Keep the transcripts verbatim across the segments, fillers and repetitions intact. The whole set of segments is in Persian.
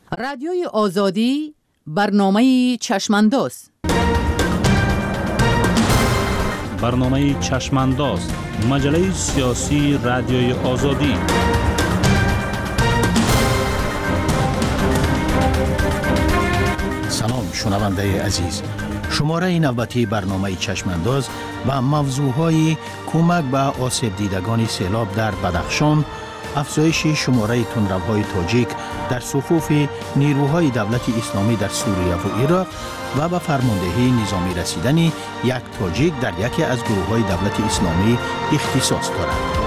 رادیوی آزادی برنامه چشمانداز. برنامه چشمانداز، مجله سیاسی رادیوی آزادی. سلام شنونده عزیز، شماره نوبتی برنامه چشمانداز و موضوعهای کمک به آسیب دیدگان سیلاب در بدخشان، افزایش شماره تندروهای تاجیک در صفوف نیروهای دولت اسلامی در سوریه و عراق و به فرماندهی نظامی رسیدن یک تاجیک در یکی از گروه‌های دولت اسلامی اختصاص دارد.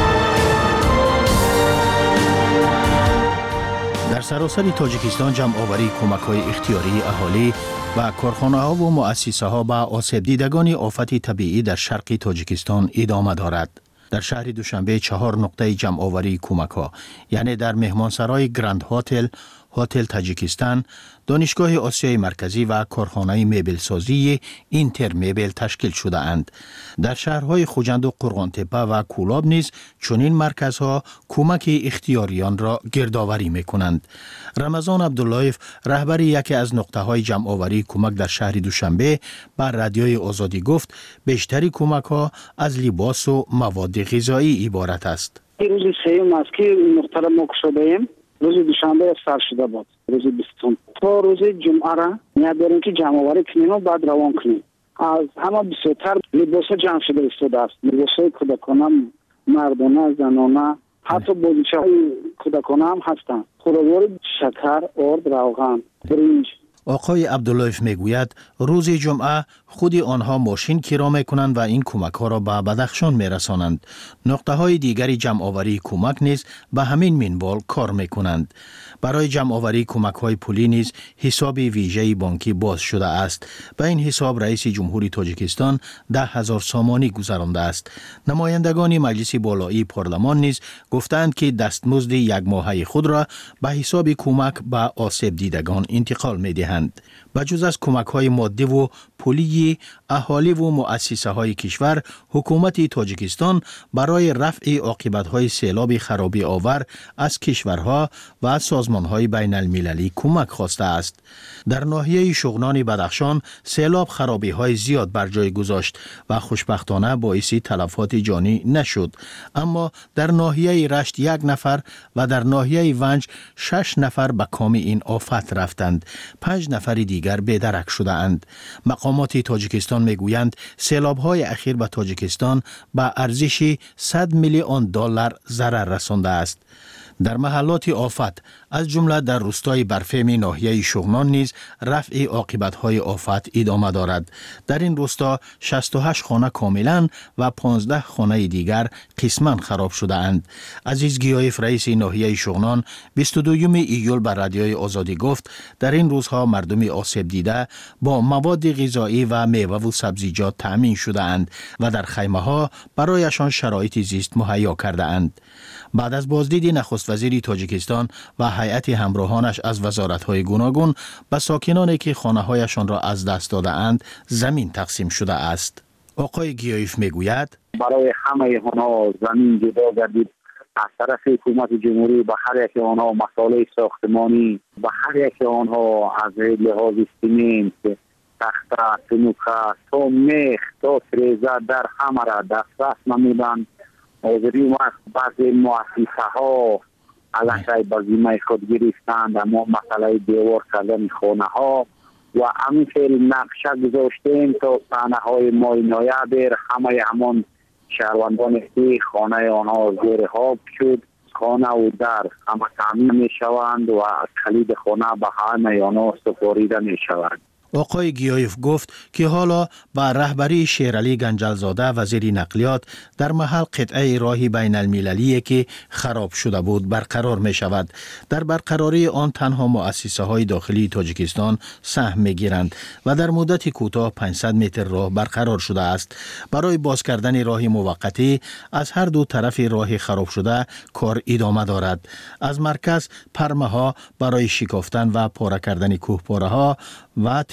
در سراسر تاجیکستان جمع آوری کمک‌های اختیاری اهالی و کارخانه‌ها و مؤسسه‌ها به آسیب دیدگان آفت طبیعی در شرق تاجیکستان ادامه دارد. در شهر دوشنبه چهار نقطه جمع آوری کمک‌ها، یعنی در مهمانسرای گراند هتل، هتل تاجیکستان، دانشگاه آسیای مرکزی و کارخانه مبل سازی اینتر مبل تشکیل شده اند. در شهرهای خوجند و قرغانتپه و کولاب نیز چنین مرکزها کمک اختیاریان را گردآوری می‌کنند. رمضان عبداللهیف، رهبر یکی از نقطه های جمع آوری کمک در شهر دوشنبه، بر رادیوی آزادی گفت بیشتری کمک‌ها از لباس و مواد غذایی عبارت است. روز سوم است که نقطه را ما گشوده‌ایم. روز دوشنبه سر شده بود. روز بیستم تا روز جمعه را نیت داریم که جمع آوری کنیم و بعد روان کنیم. از همه بسیارتر لباس جمع شده ایستاده است. لباس‌های کودکانه، مردانه، زنانه، حتی بازیچه‌های کودکانه هم هستند. خوراک‌های شکر، آرد، روغن، برنج. آقای عبداللهیف میگوید روز جمعه خود آنها ماشین کرا میکنند و این کمک ها را به بدخشان میرسانند. نقطه های دیگری جمع آوری کمک نیز به همین منوال کار میکنند. برای جمع آوری کمک های پولی نیز حساب ویژه بانکی باز شده است. به این حساب رئیس جمهوری تاجیکستان ده هزار سامانی گذرانده است. نمایندگان مجلس بالایی پارلمان نیز گفتند که دستمزد یک ماهه خود را به حساب کمک به آسیب دیدگان انتقال میدهند. بجز از کمک های مادی و پولی، اهالی و مؤسسه های کشور، حکومت تاجیکستان برای رفع عاقبت های سیلاب خرابی آور از کشورها و سازمان های بین المللی کمک خواسته است. در ناحیه شغنان بدخشان سیلاب خرابی های زیاد بر جای گذاشت و خوشبختانه باعث تلفات جانی نشد، اما در ناحیه رشت یک نفر و در ناحیه ونج شش نفر به کام این آفت رفتند. پنج نفر دیگر بی‌درک شده اند. مقامات تاجیکستان میگویند سیلاب‌های اخیر به تاجیکستان به ارزش صد میلیون دلار ضرر رسانده است. در محلات آفت از جمله در روستای برفهمی ناحیه شغنان نیز رفع عاقبت‌های آفت ادامه دارد. در این روستا شصت و هشت خانه کاملا و پانزده خانه دیگر قسما خراب شده اند. عزیز گیایف، رئیس ناحیه شغنان، بیست و دوم ایول بر رادیوی آزادی گفت در این روزها مردم آسیب دیده با مواد غذایی و میوه و سبزیجات تأمین شده اند و در خیمه ها برایشان شرایط زیست مهیا کرده اند. بعد از بازدید نخست وزیر تاجیکستان و هیئت همراهانش از وزارت‌های گوناگون به ساکنانی که خانه‌هایشان را از دست داده اند زمین تقسیم شده است. آقای گیایف میگوید برای همه آنها زمین جدا گردید. از طرف حکومت جمهوری به هر یک آنها مسائل ساختمانی، به هر یک آنها از لحاظ سیمنت، تخته، سنوکه تا میخ تا تریزه در همه را دسترس نمودند. حاضری وقت بعضی مؤسسه ها علیه به ذمه خود گرفتند، اما مسئله دیوار کردن خانه ها و همین فعل نقشه گذاشتیم تا صحنه های ماینایه بر همه همان شهروندان که خانه آنها زیر آب شد، خانه و در همه تامین می شوند و کلید خانه به همه آنها سپاریده می شوند. آقای گیایف گفت که حالا با رهبری شیرعلی گنجلزاده وزیر نقلیات در محل قطعه راهی بین المللی که خراب شده بود برقرار می شود. در برقراری آن تنها مؤسسه های داخلی تاجیکستان سهم می گیرند و در مدت کوتاه پانصد متر راه برقرار شده است. برای باز کردن راه موقتی از هر دو طرف راه خراب شده کار ادامه دارد. از مرکز پرمه ها برای شکافتن و پاره کردن کوهپاره ها و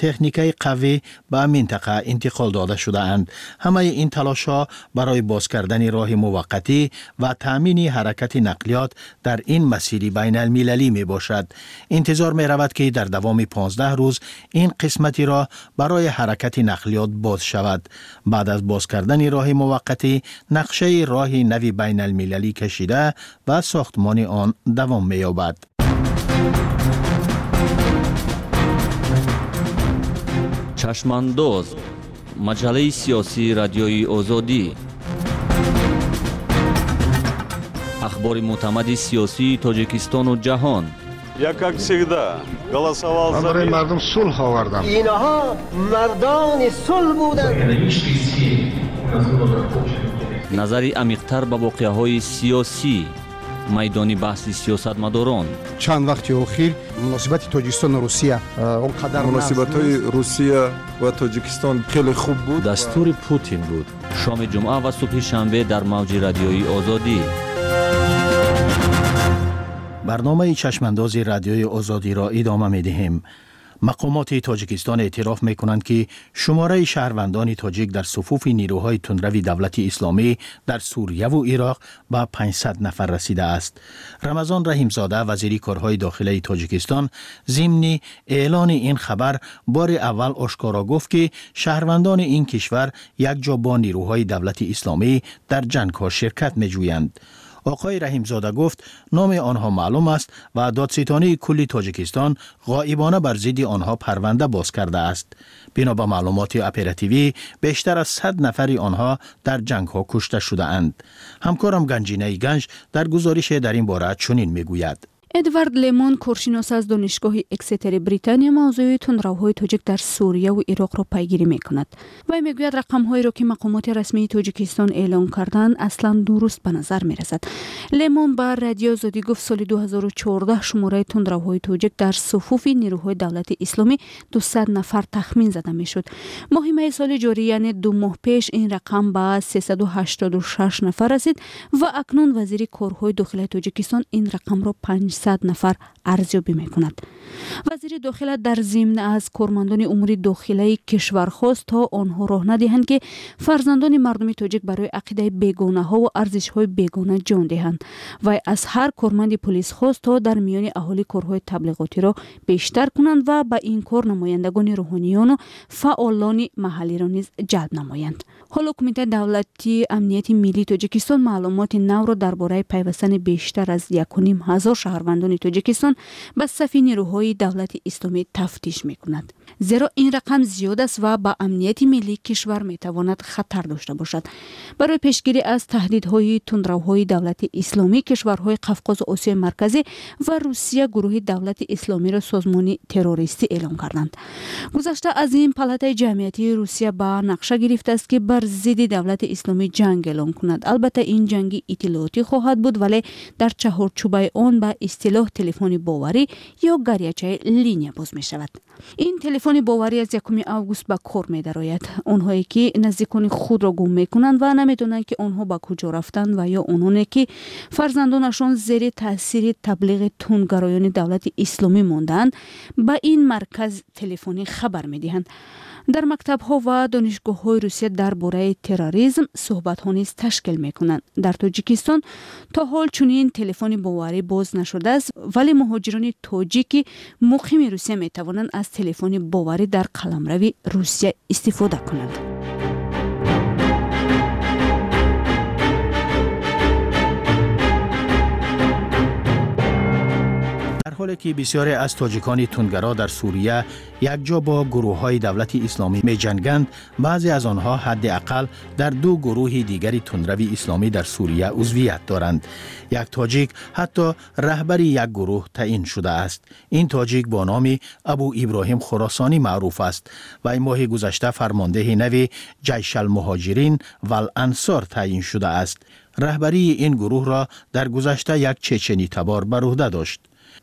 تکنیکای قوی به منطقه انتقال داده شده اند. همه این تلاش ها برای باز کردن راه موقتی و تامین حرکت نقلیات در این مسیر بین المللی می باشد. انتظار می رود که در دوام پانزده روز این قسمتی را برای حرکت نقلیات باز شود. بعد از باز کردن راه موقتی، نقشه راه نوی بین المللی کشیده و ساختمان آن دوام می یابد. چشمانداز، مجله سیاسی رادیوی آزادی. اخبار معتمد سیاسی تاجیکستان و جهان. Я, как всегда, голосовал за برای مردم صلح آوردم. اینها مردان صلح بودند. نظری عمیق‌تر به واقعه‌های سیاسی، میدانی بحث سیاستمداران. چند وقت اخیر مناسبت تاجیکستان و روسیه اونقدر مناسبت‌های روسیه و تاجیکستان خیلی خوب بود. دستور پوتین بود. شام جمعه و صبح شنبه در موج رادیویی آزادی. برنامه چشمانداز رادیوی آزادی را ادامه می دهیم. مقامات تاجیکستان اعتراف می کنند که شماره شهروندان تاجیک در صفوف نیروهای تندروی دولت اسلامی در سوریه و عراق به پانصد نفر رسیده است. رمضان رحیمزاده وزیر کارهای داخلی تاجیکستان ضمن اعلان این خبر بار اول آشکارا گفت که شهروندان این کشور یک جا با نیروهای دولت اسلامی در جنگ ها شرکت می جویند. آقای رحیمزاده گفت نام آنها معلوم است و دادستانی کلی تاجیکستان غایبانه بر ضد آنها پرونده باز کرده است. بنا به معلومات اپراتیوی بیشتر از صد نفر آنها در جنگ ها کشته شده اند. همکارم گنجینه گنج در گزارش در این باره چنین میگوید. ادوارد لیمون، کارشناس از دانشگاه اکستر بریتانیا، موضوع تندروهای تاجیک در سوریه و عراق را پیگیری می‌کند. وی میگوید رقم‌هایی را که مقامات رسمی تاجیکستان اعلام کردند اصلاً درست به نظر می‌رسد. لیمون با رادیو آزادی گفت سال دو هزار و چهارده شماره تندروهای تاجیک در صفوف نیروهای دولت اسلامی دویست نفر تخمین زده می‌شد. ماه می سال جاری یعنی دو ماه پیش این رقم به سیصد و هشتاد و شش نفر رسید و اکنون وزیر کارهای داخلی تاجیکستان این رقم را پانصد نفر ارزیابی می‌کند. وزیر داخله در ضمن از کارمندان امور داخلی کشور خواست تا آنها راه ندهند که فرزندان مردم تاجیک برای عقیده بیگانه ها و ارزش های بیگانه جان دهند و از هر کارمند پلیس خواست تا در میان اهالی کارهای تبلیغاتی را بیشتر کنند و به این کار نمایندگان روحانیان و فعالان محلی را نیز جلب نمایند. حالا کمیته دولتی امنیت ملی تاجیکستان معلومات نو را درباره پیوستن بیشتر از یک و نیم هزار شهروندان تاجیکستان به صف نیروهای دولت اسلامی تفتیش می‌کند. زیرا این رقم زیاد است و با امنیت ملی کشور می‌تواند خطر داشته باشد. برای پیشگیری از تهدیدهای تندروهای دولت اسلامی، کشورهای قفقاز و آسیای مرکزی و روسیه گروه دولت اسلامی را سازمان تروریستی اعلام کردند. گذشته از این پالاتای جمعیتی روسیه با نقشه گرفته است که بر ضد دولت اسلامی جنگ اعلام کند. البته این جنگ اطلاعاتی خواهد بود، ولی در چهارچوب آن به اصطلاح تلفن باوری یا گریچه لینیا باز می شود. این تلفن باوری از یکم اوگوست به کار می درآید. آنهایی که نزدیکان خود را گم می کنند و نمیدونند که آنها به کجا رفتند و یا آنهایی که فرزندانشان زیر تاثیر تبلیغ تندگرایان دولت اسلامی ماندند به این مرکز تلفنی خبر می دهند. در مکتب‌ها و دانشگاه‌های روسیه درباره تروریسم صحبت‌ها نیز تشکیل می‌کنند. در تاجیکستان تا حال چنین تلفن باوری باز نشده است، ولی مهاجران تاجیک مقیم روسیه می‌توانند از تلفن باوری در قلمرو روسیه استفاده کنند. در حالی که بسیاری از تاجیکان تندگرا در سوریه یک جا با گروه‌های دولت اسلامی می جنگند، بعضی از آنها حداقل در دو گروه دیگری تندروی اسلامی در سوریه عضویت دارند. یک تاجیک حتی رهبر یک گروه تعیین شده است. این تاجیک با نام ابو ابراهیم خراسانی معروف است و این ماه گذشته فرمانده نو جیش المهاجرین و الانصار تعیین شده است. رهبری این گروه را در گذشته یک چچنی تبار بر عهده داشت.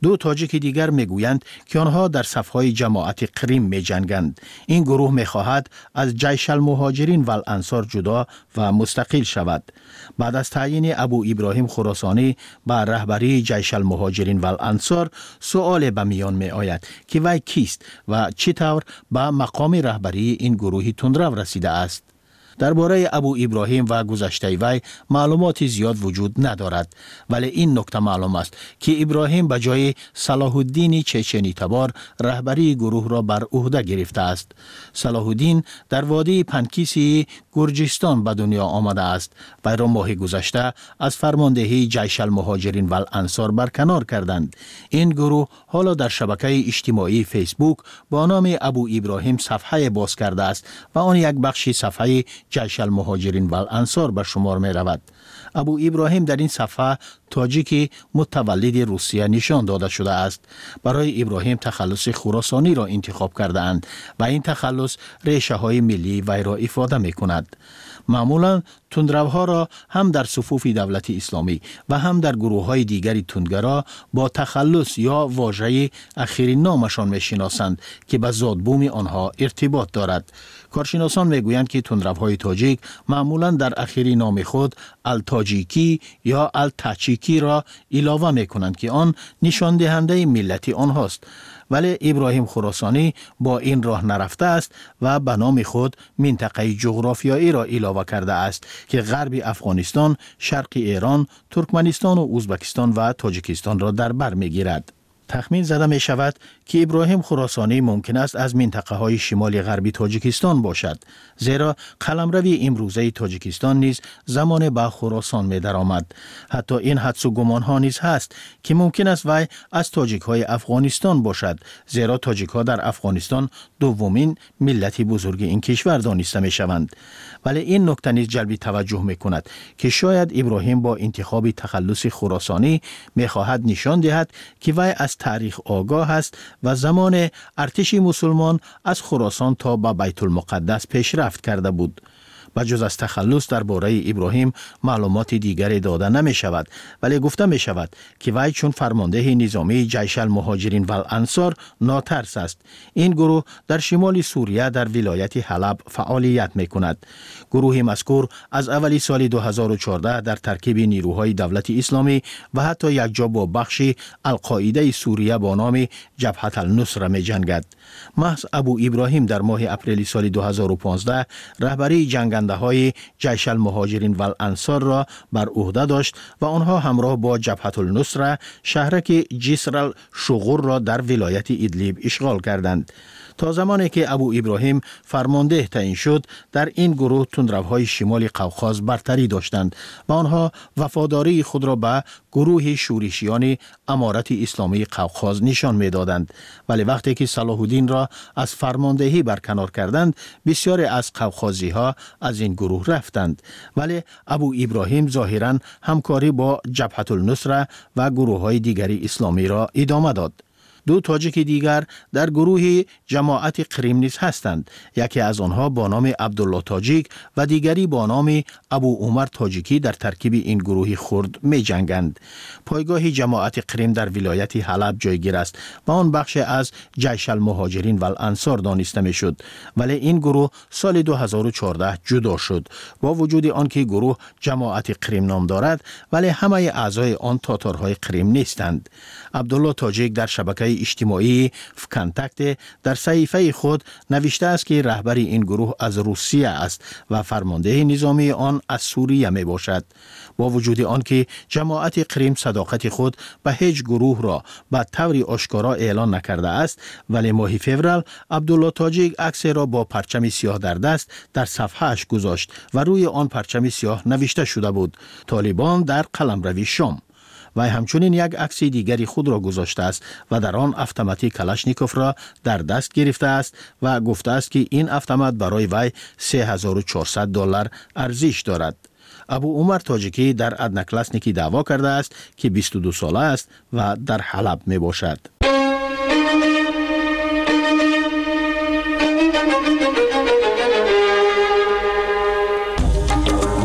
دو تاجیک دیگر میگویند که آنها در صفهای جماعت قریم میجنگند. این گروه میخواهد از جیش المهاجرین و الانصار جدا و مستقل شود. بعد از تعیین ابو ابراهیم خراسانی به رهبری جیش المهاجرین و الانصار، سؤال به میان می آید که وی کیست و چطور به مقام رهبری این گروه تندرو رسیده است. درباره ابو ابراهیم و گذشته وی معلومات زیاد وجود ندارد، ولی این نکته معلوم است که ابراهیم به جای صلاح الدین چچنی تبار رهبری گروه را بر عهده گرفته است. صلاح الدین در وادی پنکیسی گرجستان به دنیا آمده است. وی را ماه گذشته از فرماندهی جیش المهاجرین و الانصار برکنار کردند. این گروه حالا در شبکه اجتماعی فیسبوک با نام ابو ابراهیم صفحه باز کرده است و آن یک بخشی صفحه جیش المهاجرین و الانصار به شمار می رود. ابو ابراهیم در این صفحه تاجیک متولد روسیه نشان داده شده است. برای ابراهیم تخلص خراسانی را انتخاب کرده اند و این تخلص ریشه های ملی وی را افاده می کند. معمولا تندروها را هم در صفوف دولت اسلامی و هم در گروه های دیگری تندگرا با تخلص یا واژه اخیر نامشان می شناسند که به زادبوم آنها ارتباط دارد. کارشناسان می گویند که تندروهای تاجیک معمولا در اخیر نام خود التاجیکی یا التاچیکی را علاوه می کنند که آن نشان دهنده ملتی آنهاست. ولی ابراهیم خراسانی با این راه نرفته است و به نام خود منطقه جغرافیایی را علاوه کرده است که غرب افغانستان، شرق ایران، ترکمنستان و ازبکستان و تاجیکستان را در بر می‌گیرد. تخمین زده می شود که ابراهیم خراسانی ممکن است از منطقه های شمال غربی تاجیکستان باشد، زیرا قلمروی امروزه تاجیکستان نیز زمان به خراسان می درآمد. حتی این حدس و گمان ها نیز هست که ممکن است وی از تاجیک های افغانستان باشد، زیرا تاجیک ها در افغانستان دومین ملت بزرگ این کشور دانسته می شوند. ولی این نکته نیز جلب توجه می کند که شاید ابراهیم با انتخاب تخلص خراسانی می خواهد نشان دهد که وی از تاریخ آگاه است و زمان ارتش مسلمان از خراسان تا به بیت المقدس پیشرفت کرده بود. بجز از تخلص درباره ابراهیم معلومات دیگری داده نمی شود، ولی گفته می شود که وی چون فرمانده نظامی جیش المهاجرین و الانصار ناترس است. این گروه در شمال سوریه در ولایت حلب فعالیت می کند. گروه مذکور از اولی سال دو هزار و چهارده در ترکیب نیروهای دولت اسلامی و حتی یک جا با بخشی القاعده سوریه با نام جبهه النصره می جنگد. محض ابو ابراهیم در ماه اپریل سال دو هزار و پانزده رهبری جنگ های جیش المهاجرین و الانصار را بر عهده داشت و آنها همراه با جبهه النصره شهرک جسر الشغور را در ولایت ادلیب اشغال کردند. تا زمانی که ابو ابراهیم فرمانده تعیین شد، در این گروه تندروهای شمال قوقاز برتری داشتند و آنها وفاداری خود را به گروه شورشیان امارت اسلامی قوقاز نشان می‌دادند. ولی وقتی که صلاح الدین را از فرماندهی برکنار کردند، بسیاری از قوقازی‌ها از این گروه رفتند. ولی ابو ابراهیم ظاهراً همکاری با جبهه النصره و گروه‌های دیگری اسلامی را ادامه داد. دو تاجیک دیگر در گروه جماعت قریم نیز هستند. یکی از آنها با نام عبدالله تاجیک و دیگری با نام ابو عمر تاجیکی در ترکیب این گروه خرد می جنگند. پایگاه جماعت قریم در ولایت حلب جایگیر است و آن بخش از جیش المهاجرین و الانصار دانسته می شد. ولی این گروه سال دو هزار و چهارده جدا شد. با وجود آنکه گروه جماعت قریم نام دارد، ولی همه اعضای آن تاتارهای قریم نیستند. عبدالله تاجیک در شبکه اجتماعی فکنتکت در صحیفه خود نوشته است که رهبر این گروه از روسیه است و فرمانده نظامی آن از سوریه می باشد. با وجود آنکه جماعت قریم صداقت خود به هیچ گروه را به طور آشکارا اعلان نکرده است، ولی ماه فوریه عبدالله تاجیک عکس را با پرچم سیاه در دست در صفحه‌اش گذاشت و روی آن پرچم سیاه نوشته شده بود: طالبان در قلمرو شام. و همچنین یک عکس دیگری خود را گذاشته است و در آن اتومات کلاشنیکوف را در دست گرفته است و گفته است که این اتومات برای وی سه هزار و چهارصد دلار ارزش دارد. ابو عمر تاجیکی در ادنکلاسنیکی دعوا کرده است که بیست و دو ساله است و در حلب می باشد.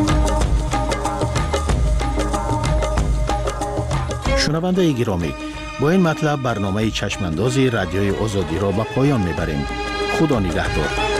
شنونده گرامی، با این مطلب برنامه چشمانداز رادیوی آزادی را به پایان میبریم. خدا نگهدار.